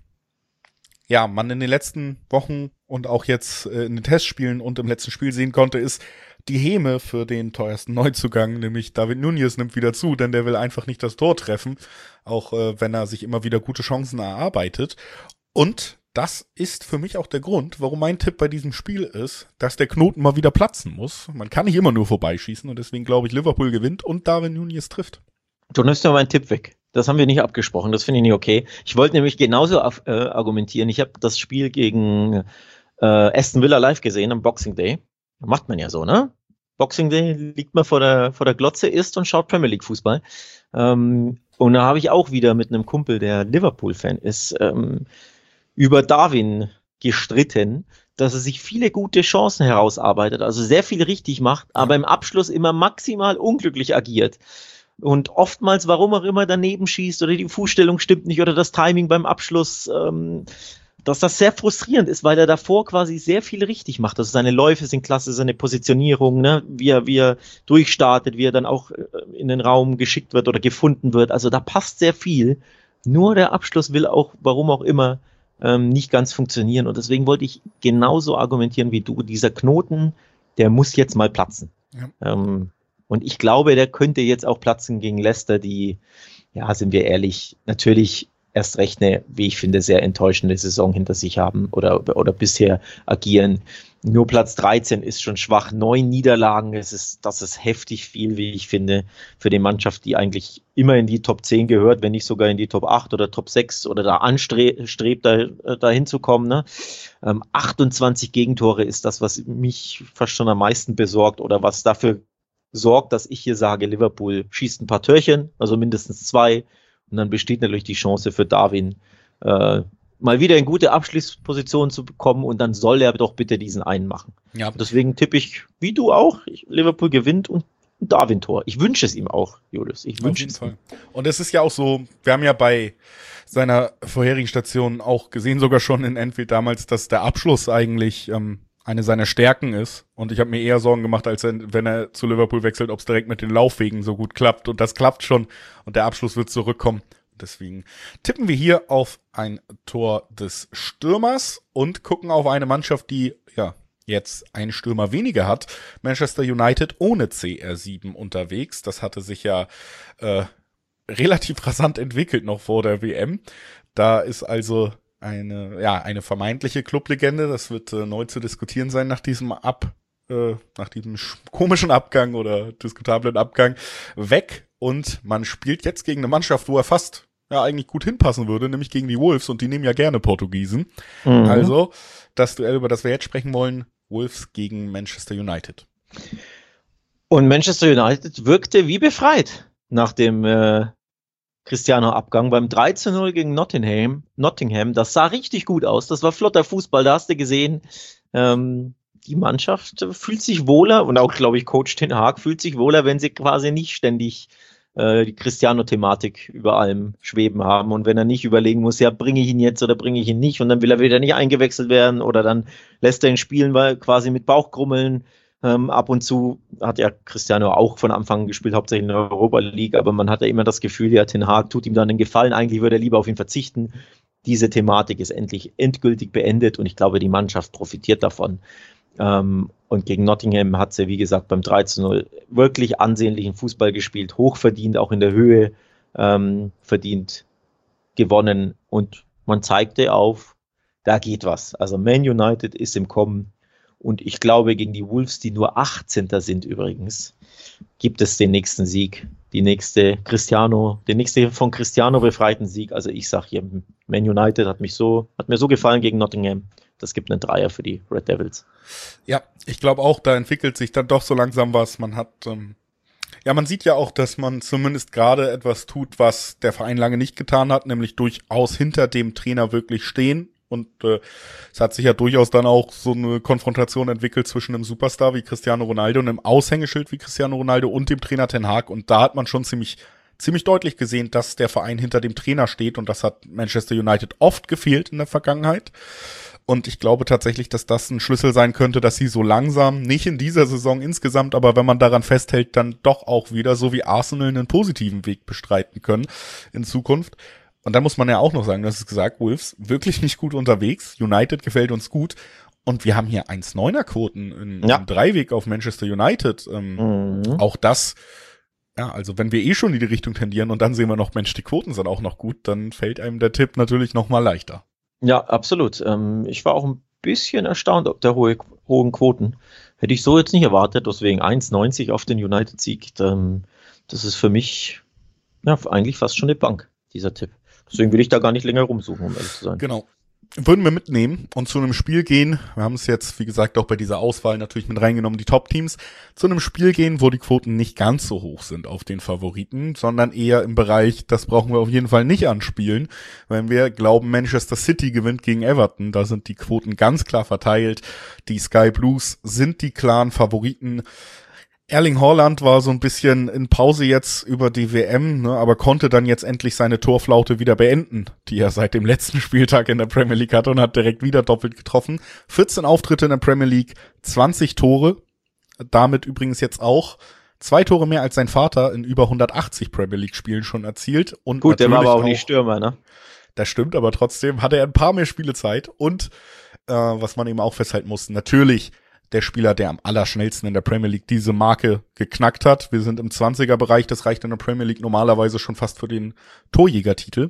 ja man in den letzten Wochen und auch jetzt äh, in den Testspielen und im letzten Spiel sehen konnte, ist die Häme für den teuersten Neuzugang, nämlich David Núñez, nimmt wieder zu, denn der will einfach nicht das Tor treffen, auch äh, wenn er sich immer wieder gute Chancen erarbeitet. Und das ist für mich auch der Grund, warum mein Tipp bei diesem Spiel ist, dass der Knoten mal wieder platzen muss. Man kann nicht immer nur vorbeischießen und deswegen glaube ich, Liverpool gewinnt und Darwin Núñez trifft. Du nimmst ja meinen Tipp weg. Das haben wir nicht abgesprochen, das finde ich nicht okay. Ich wollte nämlich genauso auf, äh, argumentieren. Ich habe das Spiel gegen äh, Aston Villa live gesehen am Boxing Day. Macht man ja so, ne? Boxing Day liegt man vor der, vor der Glotze, isst und schaut Premier League Fußball. Ähm, und da habe ich auch wieder mit einem Kumpel, der Liverpool-Fan ist, ähm, über Darwin gestritten, dass er sich viele gute Chancen herausarbeitet, also sehr viel richtig macht, aber im Abschluss immer maximal unglücklich agiert. Und oftmals, warum auch immer, daneben schießt oder die Fußstellung stimmt nicht oder das Timing beim Abschluss, ähm, dass das sehr frustrierend ist, weil er davor quasi sehr viel richtig macht. Also seine Läufe sind klasse, seine Positionierung, ne, wie er, wie er durchstartet, wie er dann auch in den Raum geschickt wird oder gefunden wird. Also da passt sehr viel. Nur der Abschluss will auch, warum auch immer, ähm, nicht ganz funktionieren. Und deswegen wollte ich genauso argumentieren wie du. Dieser Knoten, der muss jetzt mal platzen. Ja. Ähm, und ich glaube, der könnte jetzt auch platzen gegen Leicester, die, ja, sind wir ehrlich, natürlich erst recht eine, wie ich finde, sehr enttäuschende Saison hinter sich haben oder, oder bisher agieren. Nur Platz dreizehn ist schon schwach. Neun Niederlagen, das ist, das ist heftig viel, wie ich finde, für die Mannschaft, die eigentlich immer in die Top zehn gehört, wenn nicht sogar in die Top acht oder Top sechs oder da anstrebt, da, da hinzukommen. Ne? Ähm, achtundzwanzig Gegentore ist das, was mich fast schon am meisten besorgt oder was dafür sorgt, dass ich hier sage, Liverpool schießt ein paar Törchen, also mindestens zwei. Und dann besteht natürlich die Chance für Darwin, äh, mal wieder in gute Abschlussposition zu bekommen und dann soll er doch bitte diesen einen machen. Ja. Deswegen tippe ich, wie du auch, Liverpool gewinnt und ein Darwin-Tor. Ich wünsche es ihm auch, Julius. Ich wünsche es ihm. Und es ist ja auch so, wir haben ja bei seiner vorherigen Station auch gesehen, sogar schon in Anfield damals, dass der Abschluss eigentlich ähm, eine seiner Stärken ist. Und ich habe mir eher Sorgen gemacht, als wenn er zu Liverpool wechselt, ob es direkt mit den Laufwegen so gut klappt. Und das klappt schon. Und der Abschluss wird zurückkommen. Deswegen tippen wir hier auf ein Tor des Stürmers und gucken auf eine Mannschaft, die ja jetzt einen Stürmer weniger hat. Manchester United ohne C R sieben unterwegs. Das hatte sich ja äh, relativ rasant entwickelt noch vor der W M. Da ist also eine ja eine vermeintliche Clublegende. Das wird äh, neu zu diskutieren sein nach diesem Ab äh, nach diesem komischen Abgang oder diskutablen Abgang weg. Und man spielt jetzt gegen eine Mannschaft, wo er fast ja eigentlich gut hinpassen würde, nämlich gegen die Wolves. Und die nehmen ja gerne Portugiesen. Mhm. Also das Duell, über das wir jetzt sprechen wollen, Wolves gegen Manchester United. Und Manchester United wirkte wie befreit nach dem äh, Cristiano-Abgang beim drei zu null gegen Nottingham. Nottingham, das sah richtig gut aus. Das war flotter Fußball, da hast du gesehen. Ähm, die Mannschaft fühlt sich wohler und auch, glaube ich, Coach Ten Hag fühlt sich wohler, wenn sie quasi nicht ständig äh, die Cristiano-Thematik über allem schweben haben und wenn er nicht überlegen muss, ja, bringe ich ihn jetzt oder bringe ich ihn nicht und dann will er wieder nicht eingewechselt werden oder dann lässt er ihn spielen, weil quasi mit Bauchkrummeln. Ähm, ab und zu hat ja Cristiano auch von Anfang an gespielt, hauptsächlich in der Europa League, aber man hat ja immer das Gefühl, ja, Ten Hag tut ihm dann einen Gefallen, eigentlich würde er lieber auf ihn verzichten. Diese Thematik ist endlich endgültig beendet und ich glaube, die Mannschaft profitiert davon. Ähm, und gegen Nottingham hat sie, wie gesagt, beim drei zu null wirklich ansehnlichen Fußball gespielt, hochverdient, auch in der Höhe ähm, verdient gewonnen und man zeigte auf, da geht was. Also Man United ist im Kommen und ich glaube, gegen die Wolves, die nur achtzehnter sind übrigens, gibt es den nächsten Sieg, die nächste Cristiano, den nächsten von Cristiano befreiten Sieg. Also ich sage hier, Man United hat mich so, hat mir so gefallen gegen Nottingham. Das gibt einen Dreier für die Red Devils. Ja, ich glaube auch, da entwickelt sich dann doch so langsam was. Man hat, ähm, ja, man sieht ja auch, dass man zumindest gerade etwas tut, was der Verein lange nicht getan hat, nämlich durchaus hinter dem Trainer wirklich stehen. Und äh, es hat sich ja durchaus dann auch so eine Konfrontation entwickelt zwischen einem Superstar wie Cristiano Ronaldo und einem Aushängeschild wie Cristiano Ronaldo und dem Trainer Ten Hag. Und da hat man schon ziemlich ziemlich deutlich gesehen, dass der Verein hinter dem Trainer steht. Und das hat Manchester United oft gefehlt in der Vergangenheit. Und ich glaube tatsächlich, dass das ein Schlüssel sein könnte, dass sie so langsam, nicht in dieser Saison insgesamt, aber wenn man daran festhält, dann doch auch wieder, so wie Arsenal, einen positiven Weg bestreiten können in Zukunft. Und da muss man ja auch noch sagen, du hast es gesagt, Wolves, wirklich nicht gut unterwegs. United gefällt uns gut. Und wir haben hier eins Komma neuner Quoten in, ja. im Dreiweg auf Manchester United. Ähm, mhm. Auch das, ja, also wenn wir eh schon in die Richtung tendieren und dann sehen wir noch, Mensch, die Quoten sind auch noch gut, dann fällt einem der Tipp natürlich noch mal leichter. Ja, absolut. Ähm, ich war auch ein bisschen erstaunt ob der hohe, hohen Quoten. Hätte ich so jetzt nicht erwartet, deswegen eins Komma neunzig auf den United-Sieg. Ähm, das ist für mich ja eigentlich fast schon eine Bank, dieser Tipp. Deswegen will ich da gar nicht länger rumsuchen, um ehrlich zu sein. Genau. Würden wir mitnehmen und zu einem Spiel gehen. Wir haben es jetzt, wie gesagt, auch bei dieser Auswahl natürlich mit reingenommen, die Top-Teams. Zu einem Spiel gehen, wo die Quoten nicht ganz so hoch sind auf den Favoriten, sondern eher im Bereich, das brauchen wir auf jeden Fall nicht anspielen. Wenn wir glauben, Manchester City gewinnt gegen Everton, da sind die Quoten ganz klar verteilt. Die Sky Blues sind die klaren Favoriten. Erling Haaland war so ein bisschen in Pause jetzt über die W M, ne, aber konnte dann jetzt endlich seine Torflaute wieder beenden, die er seit dem letzten Spieltag in der Premier League hatte und hat direkt wieder doppelt getroffen. vierzehn Auftritte in der Premier League, zwanzig Tore, damit übrigens jetzt auch zwei Tore mehr als sein Vater in über hundertachtzig Premier League Spielen schon erzielt. Und gut, der war aber auch, auch nicht Stürmer, ne? Das stimmt, aber trotzdem hatte er ein paar mehr Spielezeit und äh, was man eben auch festhalten muss, natürlich der Spieler, der am allerschnellsten in der Premier League diese Marke geknackt hat. Wir sind im zwanziger-Bereich, das reicht in der Premier League normalerweise schon fast für den Torjägertitel.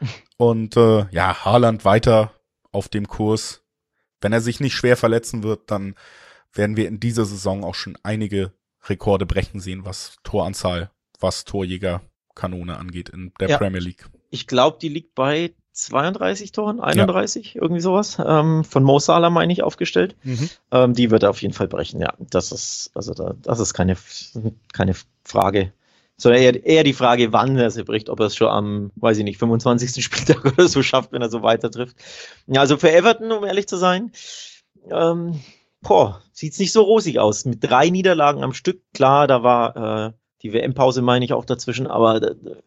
Und äh, ja, Haaland weiter auf dem Kurs. Wenn er sich nicht schwer verletzen wird, dann werden wir in dieser Saison auch schon einige Rekorde brechen sehen, was Toranzahl, was Torjägerkanone angeht in der ja, Premier League. Ich glaube, die liegt bei zweiunddreißig Toren, einunddreißig, ja. irgendwie sowas. Ähm, von Mo Salah, meine ich, aufgestellt. Mhm. Ähm, die wird er auf jeden Fall brechen, ja. Das ist, also da, das ist keine, keine Frage. Sondern eher, eher die Frage, wann er sie bricht, ob er es schon am, weiß ich nicht, fünfundzwanzigsten Spieltag oder so schafft, wenn er so weiter trifft. Ja, also für Everton, um ehrlich zu sein, ähm, boah, sieht's nicht so rosig aus. Mit drei Niederlagen am Stück, klar, da war äh, die W M-Pause, meine ich, auch dazwischen, aber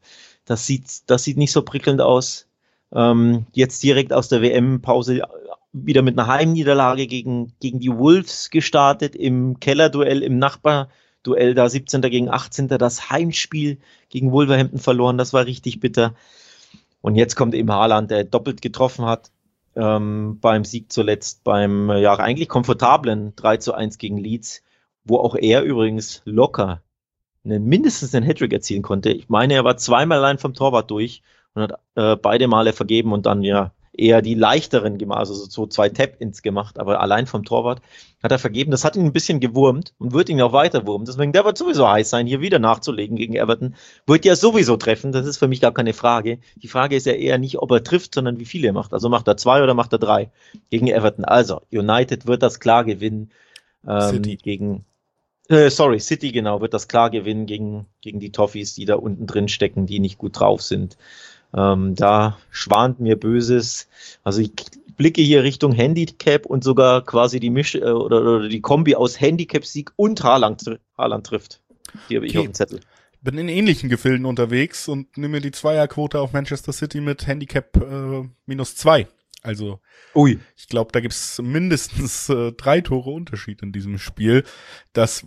das sieht, das sieht nicht so prickelnd aus. Ähm, jetzt direkt aus der W M-Pause wieder mit einer Heimniederlage gegen, gegen die Wolves gestartet, im Kellerduell, im Nachbarduell, da siebzehnter gegen achtzehnter das Heimspiel gegen Wolverhampton verloren, das war richtig bitter. Und jetzt kommt eben Haaland, der doppelt getroffen hat, ähm, beim Sieg zuletzt, beim ja eigentlich komfortablen drei zu eins gegen Leeds, wo auch er übrigens locker einen, mindestens einen Hattrick erzielen konnte. Ich meine, er war zweimal allein vom Torwart durch und hat äh, beide Male vergeben und dann ja eher die leichteren gemacht, also so zwei Tap-Ins gemacht, aber allein vom Torwart hat er vergeben. Das hat ihn ein bisschen gewurmt und wird ihn auch weiter wurmen. Deswegen, der wird sowieso heiß sein, hier wieder nachzulegen gegen Everton. Wird ja sowieso treffen, das ist für mich gar keine Frage. Die Frage ist ja eher nicht, ob er trifft, sondern wie viele er macht. Also macht er zwei oder macht er drei gegen Everton. Also, United wird das klar gewinnen ähm, City. gegen äh, sorry, City genau, wird das klar gewinnen gegen, gegen die Toffees, die da unten drin stecken, die nicht gut drauf sind. Ähm, da schwant mir Böses. Also ich blicke hier Richtung Handicap und sogar quasi die Misch äh, oder, oder die Kombi aus Handicap-Sieg und Haaland, Haaland trifft. Hier habe ich auf dem Zettel. Bin in ähnlichen Gefilden unterwegs und nehme mir die Zweierquote auf Manchester City mit Handicap äh, minus zwei. Also Ui. Ich glaube, da gibt's mindestens äh, drei Tore Unterschied in diesem Spiel. Das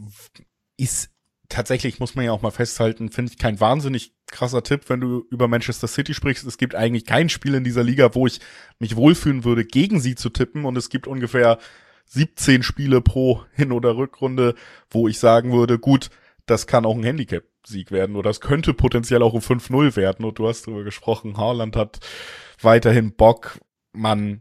ist tatsächlich, muss man ja auch mal festhalten, finde ich kein wahnsinnig krasser Tipp, wenn du über Manchester City sprichst. Es gibt eigentlich kein Spiel in dieser Liga, wo ich mich wohlfühlen würde, gegen sie zu tippen. Und es gibt ungefähr siebzehn Spiele pro Hin- oder Rückrunde, wo ich sagen würde, gut, das kann auch ein Handicap-Sieg werden oder es könnte potenziell auch ein fünf null werden. Und du hast darüber gesprochen, Haaland hat weiterhin Bock. Man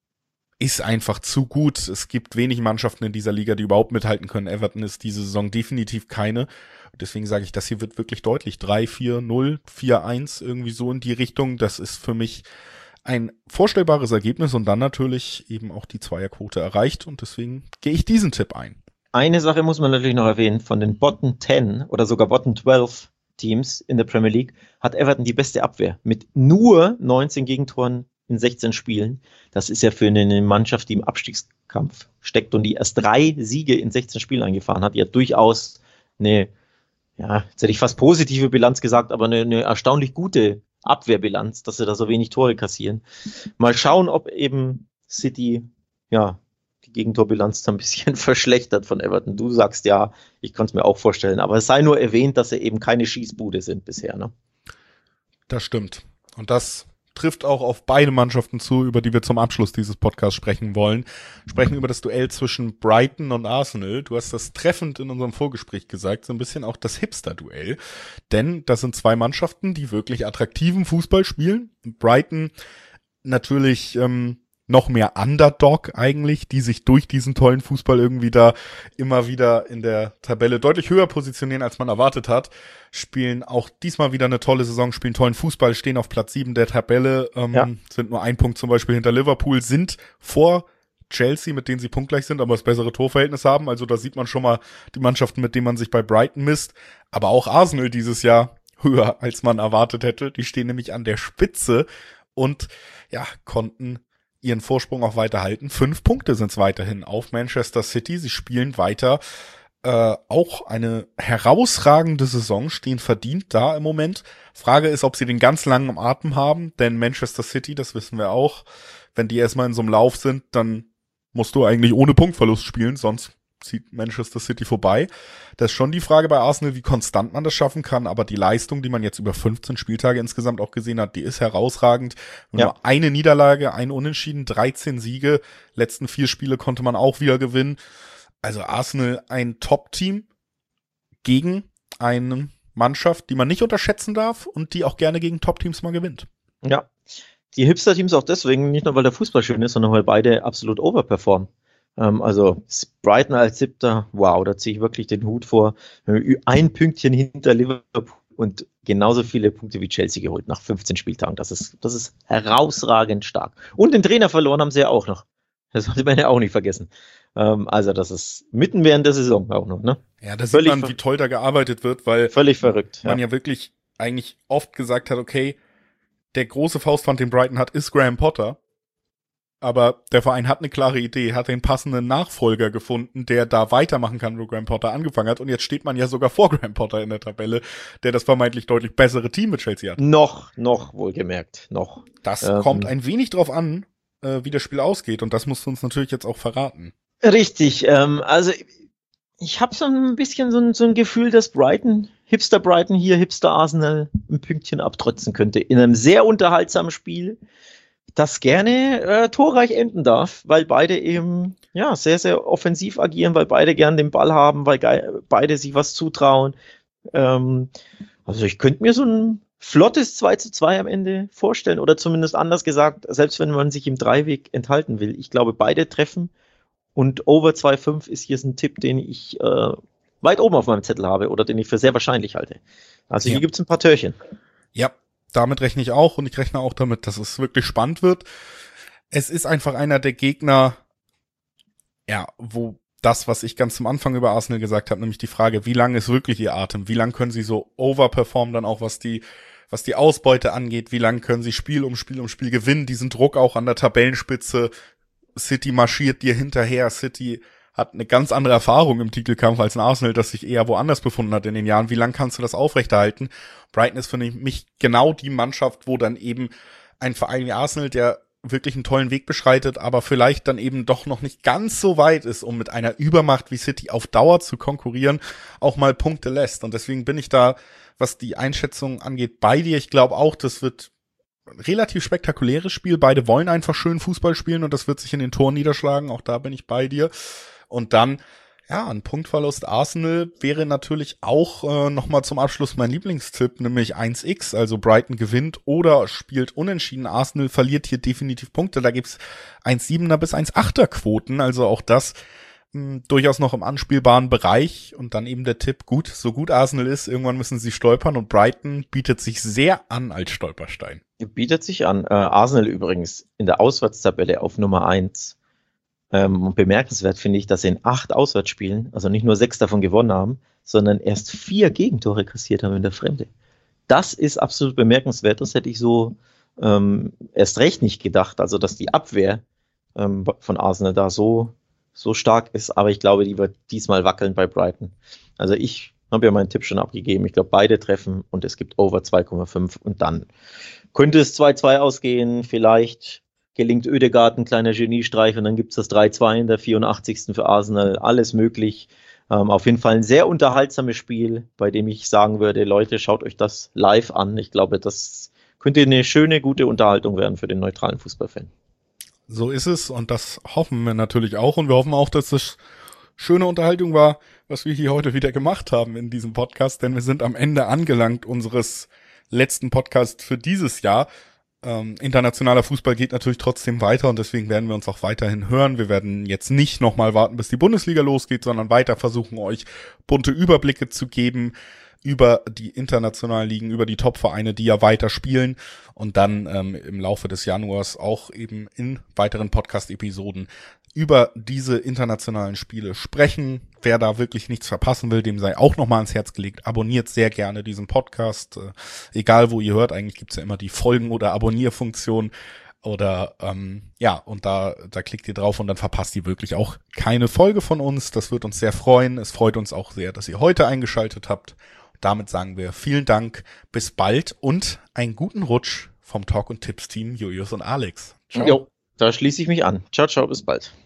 ist einfach zu gut. Es gibt wenig Mannschaften in dieser Liga, die überhaupt mithalten können. Everton ist diese Saison definitiv keine. Deswegen sage ich, das hier wird wirklich deutlich. drei vier null, vier eins, irgendwie so in die Richtung. Das ist für mich ein vorstellbares Ergebnis und dann natürlich eben auch die Zweierquote erreicht. Und deswegen gehe ich diesen Tipp ein. Eine Sache muss man natürlich noch erwähnen. Von den Bottom zehn oder sogar Bottom zwölf Teams in der Premier League hat Everton die beste Abwehr mit nur neunzehn Gegentoren in sechzehn Spielen. Das ist ja für eine Mannschaft, die im Abstiegskampf steckt und die erst drei Siege in sechzehn Spielen eingefahren hat, ja durchaus eine, ja, jetzt hätte ich fast positive Bilanz gesagt, aber eine, eine erstaunlich gute Abwehrbilanz, dass sie da so wenig Tore kassieren. Mal schauen, ob eben City, ja, die Gegentorbilanz da ein bisschen verschlechtert von Everton. Du sagst ja, ich kann es mir auch vorstellen, aber es sei nur erwähnt, dass sie eben keine Schießbude sind bisher, ne? Das stimmt. Und das trifft auch auf beide Mannschaften zu, über die wir zum Abschluss dieses Podcasts sprechen wollen. Sprechen über das Duell zwischen Brighton und Arsenal. Du hast das treffend in unserem Vorgespräch gesagt, so ein bisschen auch das Hipster-Duell. Denn das sind zwei Mannschaften, die wirklich attraktiven Fußball spielen. Brighton natürlich ähm, noch mehr Underdog eigentlich, die sich durch diesen tollen Fußball irgendwie da immer wieder in der Tabelle deutlich höher positionieren, als man erwartet hat. Spielen auch diesmal wieder eine tolle Saison, spielen tollen Fußball, stehen auf Platz sieben der Tabelle, ähm, ja. sind nur ein Punkt zum Beispiel hinter Liverpool, sind vor Chelsea, mit denen sie punktgleich sind, aber das bessere Torverhältnis haben. Also da sieht man schon mal die Mannschaften, mit denen man sich bei Brighton misst. Aber auch Arsenal dieses Jahr höher, als man erwartet hätte. Die stehen nämlich an der Spitze und ja, konnten ihren Vorsprung auch weiter halten. Fünf Punkte sind es weiterhin auf Manchester City. Sie spielen weiter äh, auch eine herausragende Saison, stehen verdient da im Moment. Frage ist, ob sie den ganz langen Atem haben, denn Manchester City, das wissen wir auch, wenn die erstmal in so einem Lauf sind, dann musst du eigentlich ohne Punktverlust spielen, sonst zieht Manchester City vorbei. Das ist schon die Frage bei Arsenal, wie konstant man das schaffen kann, aber die Leistung, die man jetzt über fünfzehn Spieltage insgesamt auch gesehen hat, die ist herausragend. Ja. Nur eine Niederlage, ein Unentschieden, dreizehn Siege, letzten vier Spiele konnte man auch wieder gewinnen. Also Arsenal ein Top-Team gegen eine Mannschaft, die man nicht unterschätzen darf und die auch gerne gegen Top-Teams mal gewinnt. Ja, die Hipster-Teams auch deswegen, nicht nur weil der Fußball schön ist, sondern weil beide absolut overperformen. Ähm, also Brighton als Siebter, wow, da ziehe ich wirklich den Hut vor. Ein Pünktchen hinter Liverpool und genauso viele Punkte wie Chelsea geholt nach fünfzehn Spieltagen. Das ist, das ist herausragend stark. Und den Trainer verloren haben sie ja auch noch. Das sollte man ja auch nicht vergessen. Ähm, also das ist mitten während der Saison auch noch, ne? Ja, da sieht man, wie toll da gearbeitet wird, weil völlig verrückt, man ja. ja wirklich eigentlich oft gesagt hat, okay, der große Faustpfand, den Brighton hat, ist Graham Potter. Aber der Verein hat eine klare Idee, hat den passenden Nachfolger gefunden, der da weitermachen kann, wo Graham Potter angefangen hat. Und jetzt steht man ja sogar vor Graham Potter in der Tabelle, der das vermeintlich deutlich bessere Team mit Chelsea hat. Noch, noch wohlgemerkt, noch. Das ähm, kommt ein wenig drauf an, äh, wie das Spiel ausgeht. Und das musst du uns natürlich jetzt auch verraten. Richtig. Ähm, also ich habe so ein bisschen so ein, so ein Gefühl, dass Brighton, Hipster Brighton hier, Hipster Arsenal ein Pünktchen abtrotzen könnte. In einem sehr unterhaltsamen Spiel, das gerne äh, torreich enden darf, weil beide eben ja sehr, sehr offensiv agieren, weil beide gern den Ball haben, weil ge- beide sich was zutrauen. Ähm, also ich könnte mir so ein flottes zwei zu zwei am Ende vorstellen oder zumindest anders gesagt, selbst wenn man sich im Dreiweg enthalten will. Ich glaube, beide treffen und Over zwei Komma fünf ist hier so ein Tipp, den ich äh, weit oben auf meinem Zettel habe oder den ich für sehr wahrscheinlich halte. Also hier ja. gibt's ein paar Törchen. Ja. Damit rechne ich auch und ich rechne auch damit, dass es wirklich spannend wird. Es ist einfach einer der Gegner, ja, wo das, was ich ganz zum Anfang über Arsenal gesagt habe, nämlich die Frage, wie lang ist wirklich ihr Atem? Wie lang können sie so overperformen dann auch, was die, was die Ausbeute angeht? Wie lang können sie Spiel um Spiel um Spiel gewinnen? Diesen Druck auch an der Tabellenspitze. City marschiert dir hinterher. City hat eine ganz andere Erfahrung im Titelkampf als ein Arsenal, das sich eher woanders befunden hat in den Jahren. Wie lang kannst du das aufrechterhalten? Brighton ist für mich genau die Mannschaft, wo dann eben ein Verein wie Arsenal, der wirklich einen tollen Weg beschreitet, aber vielleicht dann eben doch noch nicht ganz so weit ist, um mit einer Übermacht wie City auf Dauer zu konkurrieren, auch mal Punkte lässt. Und deswegen bin ich da, was die Einschätzung angeht, bei dir. Ich glaube auch, das wird ein relativ spektakuläres Spiel. Beide wollen einfach schön Fußball spielen und das wird sich in den Toren niederschlagen. Auch da bin ich bei dir. Und dann, ja, ein Punktverlust Arsenal wäre natürlich auch äh, nochmal zum Abschluss mein Lieblingstipp, nämlich eins X, also Brighton gewinnt oder spielt unentschieden. Arsenal verliert hier definitiv Punkte, da gibt's eins Komma siebener bis eins Komma achter Quoten, also auch das mh, durchaus noch im anspielbaren Bereich. Und dann eben der Tipp, gut, so gut Arsenal ist, irgendwann müssen sie stolpern und Brighton bietet sich sehr an als Stolperstein. Bietet sich an. Äh, Arsenal übrigens in der Auswärtstabelle auf Nummer eins. Ähm, und bemerkenswert finde ich, dass sie in acht Auswärtsspielen, also nicht nur sechs davon gewonnen haben, sondern erst vier Gegentore kassiert haben in der Fremde. Das ist absolut bemerkenswert. Das hätte ich so ähm, erst recht nicht gedacht. Also, dass die Abwehr ähm, von Arsenal da so, so stark ist. Aber ich glaube, die wird diesmal wackeln bei Brighton. Also, ich habe ja meinen Tipp schon abgegeben. Ich glaube, beide treffen und es gibt Over zwei Komma fünf. Und dann könnte es zwei zwei ausgehen, vielleicht gelingt Ødegaard ein kleiner Geniestreich und dann gibt's das drei zwei in der vierundachtzigsten für Arsenal. Alles möglich. Ähm, auf jeden Fall ein sehr unterhaltsames Spiel, bei dem ich sagen würde, Leute, schaut euch das live an. Ich glaube, das könnte eine schöne, gute Unterhaltung werden für den neutralen Fußballfan. So ist es und das hoffen wir natürlich auch und wir hoffen auch, dass es schöne Unterhaltung war, was wir hier heute wieder gemacht haben in diesem Podcast, denn wir sind am Ende angelangt unseres letzten Podcasts für dieses Jahr. Ähm, internationaler Fußball geht natürlich trotzdem weiter und deswegen werden wir uns auch weiterhin hören. Wir werden jetzt nicht nochmal warten, bis die Bundesliga losgeht, sondern weiter versuchen, euch bunte Überblicke zu geben über die internationalen Ligen, über die Top-Vereine, die ja weiter spielen und dann ähm, im Laufe des Januars auch eben in weiteren Podcast-Episoden über diese internationalen Spiele sprechen. Wer da wirklich nichts verpassen will, dem sei auch nochmal ans Herz gelegt. Abonniert sehr gerne diesen Podcast. Äh, egal, wo ihr hört, eigentlich gibt's ja immer die Folgen- oder Abonnierfunktion. Oder ähm, ja, und da da klickt ihr drauf und dann verpasst ihr wirklich auch keine Folge von uns. Das wird uns sehr freuen. Es freut uns auch sehr, dass ihr heute eingeschaltet habt. Und damit sagen wir vielen Dank, bis bald und einen guten Rutsch vom Talk- und Tipps-Team Julius und Alex. Ciao. Jo, da schließe ich mich an. Ciao, ciao, bis bald.